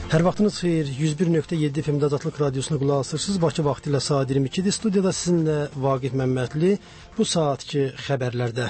Hər vaxtınız xeyir. 101.7 FM Azadlıq Radiosuna qulaq asırsınız. Bakı vaxtı ilə saat 22-dir. Studiyada sizinlə Vaqif Məmmədli. Bu saatki xəbərlərdə.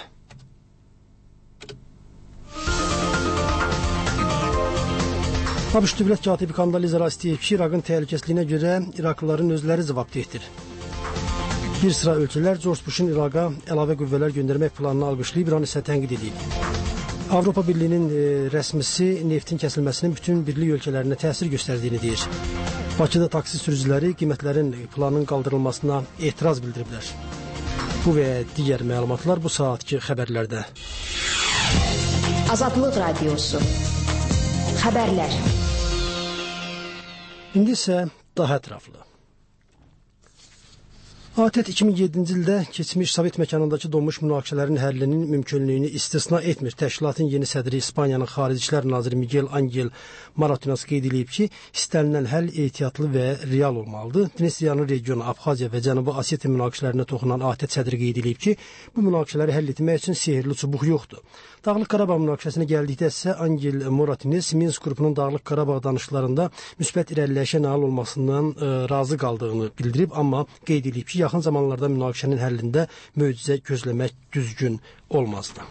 ABŞ dövlət katibi Kondoliza Rice deyib ki, İraqın təhlükəsizliyinə görə İraqlıların özləri cavabdehdir. Bir sıra ölkələr George Bush'un İraqa əlavə qüvvələr göndərmək planını alqışlayıb, İran isə tənqid edib. Avropa Birliyinin rəsmisi neftin kəsilməsinin bütün birlik ölkələrinə təsir göstərdiyini deyir. Bakıda taksi sürücüləri qiymətlərin planının qaldırılmasına etiraz bildiriblər. Bu və digər məlumatlar bu saatki xəbərlərdə. Azadlıq Radiosu. Xəbərlər. İndi isə daha ətraflı. ATƏT 2007-ci ildə keçmiş Sovet məkanındakı donmuş münaqişələrin həllinin mümkünlüyünü istisna etmir. Təşkilatın yeni sədri İspaniyanın Xarici İşlər naziri Miguel Ángel Martínez qeyd edib ki, istənilən həll ehtiyatlı və real olmalıdır. Dnestryanın regionu, Abxaziya və Cənubi Osetiya münaqişələrinə toxunan ATƏT sədri qeyd edib ki, bu münaqişələri həll etmək üçün sehirli çubuq yoxdur. Dağlıq Qarabağ münaqişəsinə gəldikdə isə Ángel Martínez Minsk qrupunun Dağlıq Qarabağ danışıqlarında müsbət irəliləyişə nail olmasından razı qaldığını bildirib, amma qeyd edib ki, yaxın zamanlarda münaqişənin həllində möcüzə gözləmək düzgün olmazdı.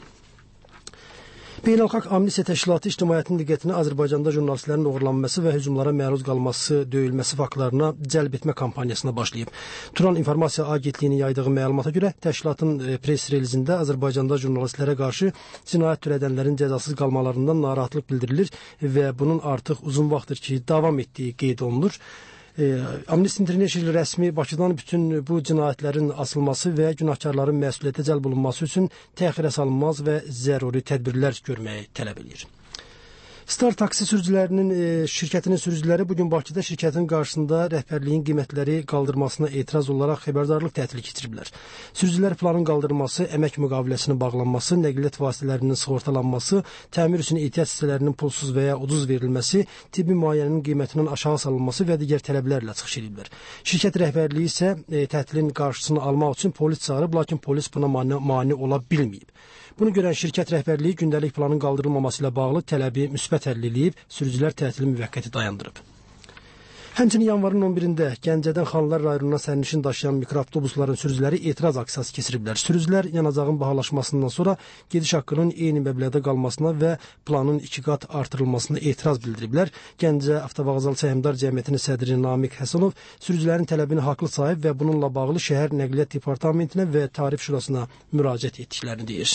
Beynəlxalq Amnistiya Təşkilatı ictimaiyyətin diqqətini Azərbaycanda jurnalistlərin oğurlanması və hücumlara məruz qalması, döyülməsi faktlarına cəlb etmə kampaniyasına başlayıb. Turan İnformasiya Agentliyinin yaydığı məlumata görə təşkilatın press relizində Azərbaycanda jurnalistlərə qarşı cinayət törədənlərin cəzasız qalmalarından narahatlıq bildirilir və bunun artıq uzun vaxtdır ki, davam etdiyi qeyd olunur. Amnesty International rəsmi Bakıdan bütün bu cinayətlərin asılması və günahkarların məsuliyyətə cəlb olunması üçün təxirə salınmaz və zəruri tədbirlər görməyi tələb edir. Star taksi sürücülərinin şirkətinin sürücüləri bugün Bakıda şirkətin qarşısında rəhbərliyin qiymətləri qaldırmasına etiraz olaraq xəbərdarlıq tətili keçiriblər. Sürücülər planın qaldırılması, əmək müqaviləsinin bağlanması, nəqliyyat vasitələrinin sığortalanması, təmir üçün ehtiyat hissələrinin pulsuz və ya ucuz verilməsi, tibbi müayinənin qiymətinin aşağı salınması və digər tələblərlə çıxış ediblər. Şirkət rəhbərliyi isə tətilin qarşısını almaq üçün polis çağırıb, lakin polis buna mane ola bilməyib. Bunu görən şirkət rəhbərliyi gündəlik planın qaldırılmaması ilə bağlı tələbi müsbət həll edib, sürücülər tətili müvəqqəti dayandırıb. Həmçinin yanvarın 11-də Gəncədən Xanlar rayonuna sərnişin daşıyan mikroavtobusların sürücüləri etiraz aksiyası keçiriblər. Sürücülər yanacağın bahalaşmasından sonra gediş haqqının eyni məbləğdə qalmasına və planın 2 qat artırılmasına etiraz bildiriblər. Gəncə Avtovağzal Səhmdar Cəmiyyətinin sədri Namiq Həsənov sürücülərin tələbini haqlı sayıb və bununla bağlı şəhər Nəqliyyat Departamentinə və Tarif Şurasına müraciət etdiklərini deyir.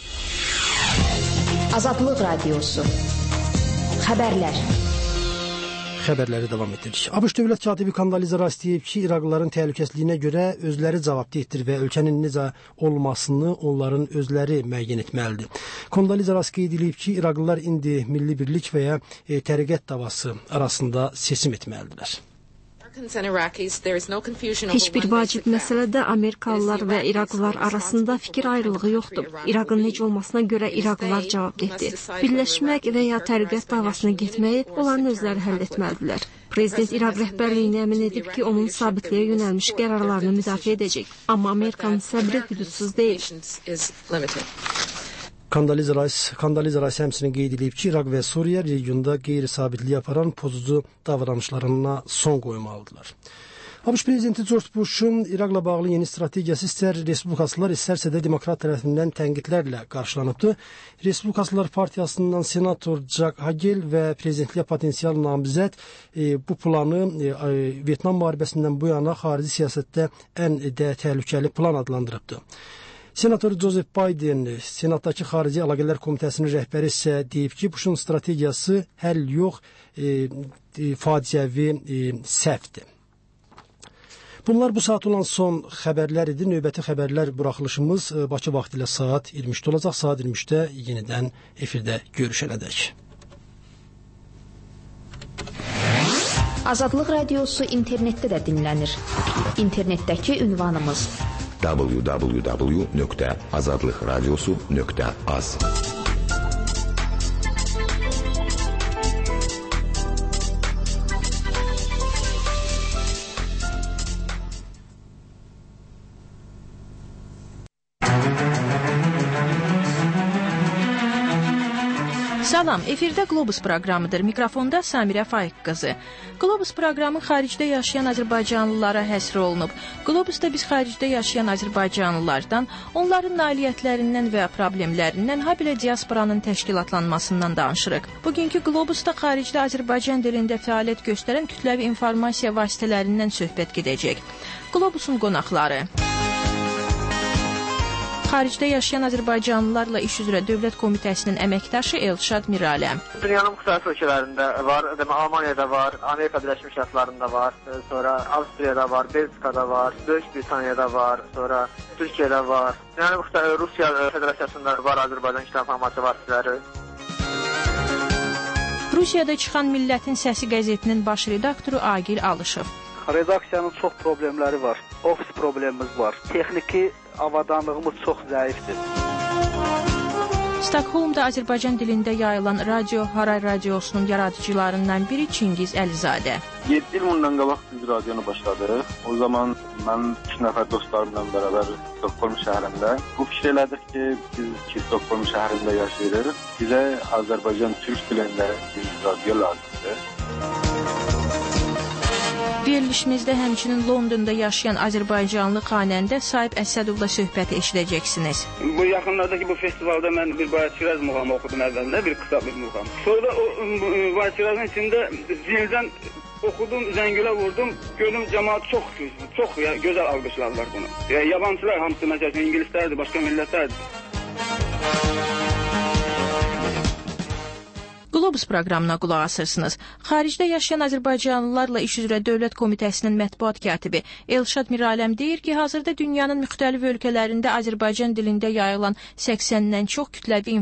Azadlıq Radiosu. Xəbərlər. Xəbərləri davam etdiririk. ABŞ dövlət katibi Kondoliza Rice deyib ki, İraqlıların təhlükəsizliyinə görə özləri cavabdehdir və ölkənin necə olmasını onların özləri müəyyən etməlidir. Kondoliza Rice qeyd edib ki, İraqlılar indi milli birlik və ya təriqət davası arasında seçim etməlidirlər. Heç bir vacib məsələdə Amerikalılar və İraqlılar arasında fikir ayrılığı yoxdur. İraqın necə olmasına görə İraqlılar cavabdehdir. Birləşmək və ya təriqət davasına getməyi onların özləri həll etməlidirlər. Prezident İraq rəhbərliyini əmin edib ki, onun sabitliyə yönəlmiş qərarlarını müdafiə edəcək. Amma Amerikanın səbri hüdudsuz deyil. Kondoliza Rice həmçinin qeyd edib ki, İraq və Suriya regionda qeyri-sabitliyi aparan pozucu davranışlarına son qoymalıdırlar. ABŞ prezidenti George Bush'un İraqla bağlı yeni strategiyası istər respublikaçılar, istərsə də demokrat tərəfindən tənqidlərlə qarşılanıbdır. Respublikaçılar partiyasından senator Jack Hagel və prezidentliyə potensial namizəd bu planı Vyetnam müharibəsindən bu yana xarici siyasətdə ən təhlükəli plan adlandırıbdır. Senator Joseph Biden, Senatdakı Xarici Əlaqələr Komitəsinin rəhbəri isə deyib ki, Bush'un strategiyası həll yox, faciəvi səhvdir. Bunlar bu saat olan son xəbərlər idi. Növbəti xəbərlər buraxılışımız Bakı vaxtı ilə saat 23-də olacaq. Saat 23-də yenidən efirdə görüşənədək. Azadlıq Radiosu internetdə də dinlənir. İnternetdəki ünvanımız www.azadlıqradiosu.az. Salam, efirdə Globus proqramıdır. Mikrofonda Samirə Faiq qızı. Globus proqramı xaricdə yaşayan azərbaycanlılara həsr olunub. Globusda biz xaricdə yaşayan azərbaycanlılardan, onların nailiyyətlərindən və problemlərindən, habelə diasporanın təşkilatlanmasından danışırıq. Bugünkü Globusda xaricdə Azərbaycan dilində fəaliyyət göstərən kütləvi informasiya vasitələrindən söhbət gedəcək. Globusun qonaqları: xaricdə yaşayan azərbaycanlılarla iş üzrə Dövlət Komitəsinin əməkdaşı Elşad Miraləm. Dünyanın müxtəlif ölkələrində var, Almaniyada var, Amerika Birləşmiş Ştatlarında var, sonra Avstriyada var, Belçikada var, Böyük Britaniyada var, sonra Türkiyədə var. Yəni müxtəlif Rusiya Federasiyasında var Azərbaycan kütləvi informasiya vasitələri. Rusiyada çıxan Millətin Səsi qəzetinin baş redaktoru Agil Alışov. Redaksiyanın çox problemləri var. Ofis problemimiz var. Texniki avadanlığımız çox zəifdir. Stockholmda Azərbaycan dilində yayılan Radio Haray radiosunun yaradıcılarından biri Çingiz Əlizadə. 7 il bundan qabaq biz radionu başladıq. O zaman mən 2 nəfər dostlarımla bərabər Stockholm şəhərində bu fikir elədik ki, biz Stockholm şəhərində yaşayırıq. Bizə Azərbaycan türk dilində bir radio lazımdır. Verilişimizdə həmçinin Londonda yaşayan azərbaycanlı xanəndə Sahib Əsədovla söhbəti eşidəcəksiniz. Bu yaxınlardakı bu festivalda mən bir Bayat-Şiraz muğamı oxudum əvvəldə, bir qısa bir muğam. Sonra o Bayat-Şirazın içində zildən oxudum, zəngülə vurdum, gördüm cəmaat çox gözəl alqışladılar bunu. Yabancılar hamısı, məsələn, ingilislərdir, başqa millətlərdir. Globus proqramına qulaq asırsınız. Xaricdə yaşayan azərbaycanlılarla iş üzrə Dövlət Komitəsinin mətbuat katibi Elşad Miraləm deyir ki, hazırda dünyanın müxtəlif ölkələrində Azərbaycan dilində yayılan 80-dən çox kütləvi